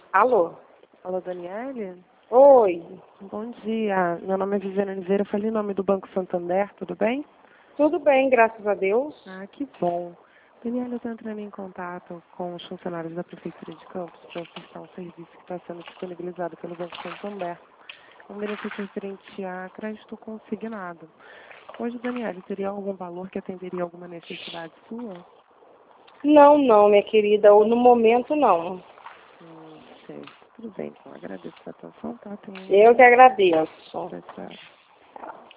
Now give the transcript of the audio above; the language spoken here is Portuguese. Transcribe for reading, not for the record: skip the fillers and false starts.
Alô? Alô, Daniele? Oi. Bom dia. Meu nome é Viviane Oliveira. Eu falei em nome do Banco Santander, tudo bem? Tudo bem, graças a Deus. Ah, que bom. Daniele, eu estou entrando em contato com os funcionários da Prefeitura de Campos para ofertar um serviço que está sendo disponibilizado pelo Banco Santander. Um benefício referente a crédito consignado. Hoje, Daniele, teria algum valor que atenderia alguma necessidade sua? Não, minha querida. No momento, não. Sei. Tudo bem, então. Agradeço a sua atenção, tá? Tenha um Eu que agradeço. Tchau, tchau.